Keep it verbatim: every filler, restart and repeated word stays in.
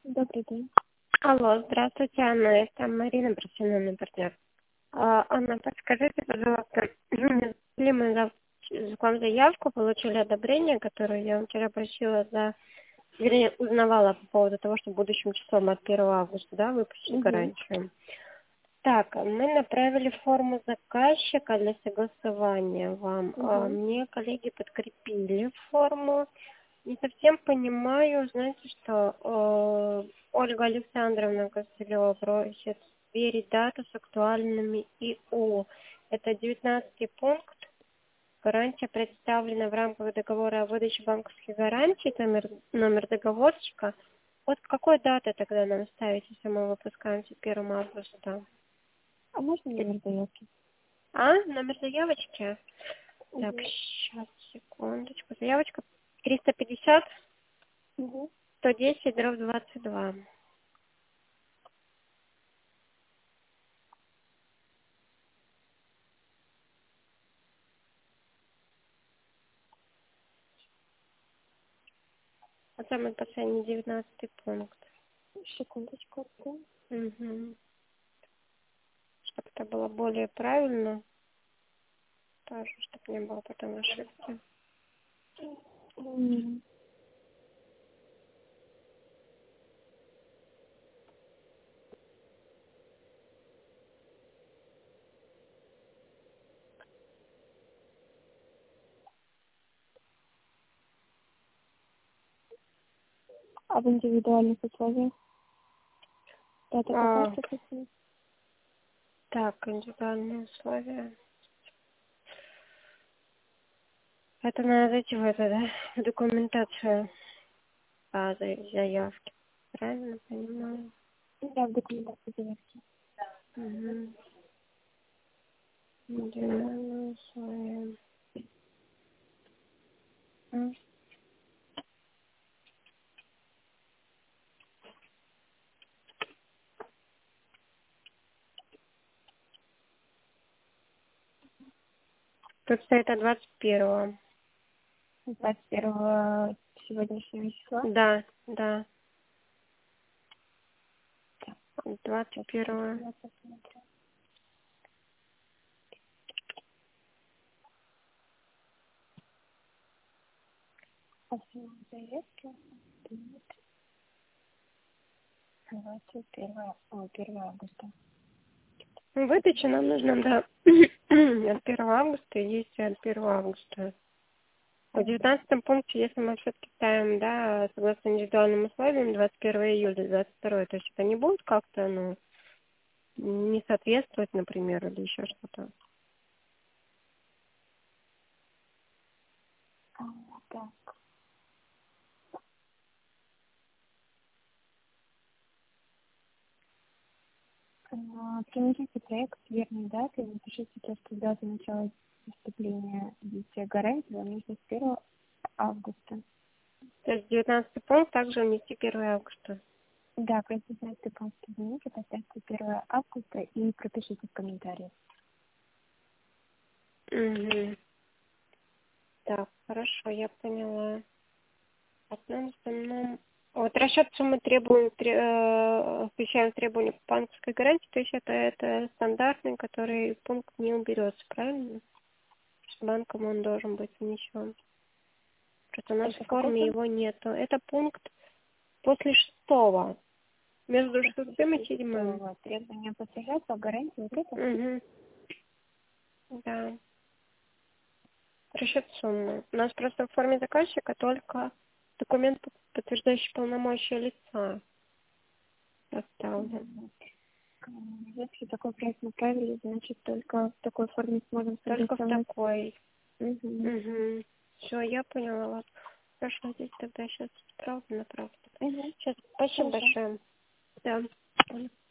Добрый день. Алло, здравствуйте, Анна, это Марина, профессиональный партнер. А, Анна, подскажите, пожалуйста, ли мы за- к вам заявку, получили одобрение, которое я вам вчера просила за... Вернее, узнавала по поводу того, что будущим числом от первого августа, да, выпустить Угу. гарантию. Так, мы направили форму заказчика для согласования вам. А, Угу. Мне коллеги подкрепили форму. Не совсем понимаю, знаете, что э, Ольга Александровна Костылева просит сверить дату с актуальными ИО. Это девятнадцатый пункт. Гарантия представлена в рамках договора о выдаче банковских гарантий, номер, номер договорщика. Вот какой даты тогда нам ставить, если мы выпускаемся первого августа? А можно номер заявки? А, номер заявочки? Так, Угу. сейчас, секундочку. Заявочка триста пятьдесят Угу. сто десять дробь двадцать два. А самый последний, девятнадцатый пункт. Секундочку. Да. Угу. Чтобы это было более правильно. Тоже, чтобы не было потом ошибки. М, А в индивидуальных условиях? Дата какая А, прописана? так, индивидуальные условия. Это надо зайти в это, да? В документацию а, за- заявки. Правильно понимаю? Да, в документации заявки. Угу. Индивидуальные условия. М. Тут стоит от двадцать первого. двадцать первого сегодняшнего числа. Да, да. Так, двадцать сейчас первого. я посмотрю. Основа заявки. двадцать первого, о, первого августа. Выдача нам нужно до от первого августа и действие от первого августа. В девятнадцатом пункте, если мы все-таки ставим, да, согласно индивидуальным условиям, двадцать первого июля, двадцать второго, то есть это не будет как-то, ну, не соответствовать, например, или еще что-то. А, так. А, Примите проект с верной датой, напишите то, что дата начала вступления действия гарантии вам нужно с первого августа. То есть девятнадцатый пункт также внести первого августа. Да, просто знаете, пункт измените, поставьте первого августа и пропишите в комментариях. Угу. Так, хорошо, я поняла. Одном основном... Вот расчет суммы требуем, тре- э, включаем требования по банковской гарантии, то есть это, это стандартный, который пункт не уберется, правильно? С банком он должен быть внесен. Просто у нас Это в какой форме пункт? его нету. Это пункт после шестого. Между После шестым и седьмым. шестого. Требования платежа по гарантии вот это? Угу. Да. Расчет суммы. У нас просто в форме заказчика только документ, подтверждающий полномочия лица, оставлен. Мгм. М, Если такой проект направили, значит только в такой форме сможем Только в согласовать. такой. Угу. Угу. Все, я поняла вас. Хорошо, здесь тогда сейчас справку на правду. Угу. Сейчас, спасибо Хорошо. большое. Да.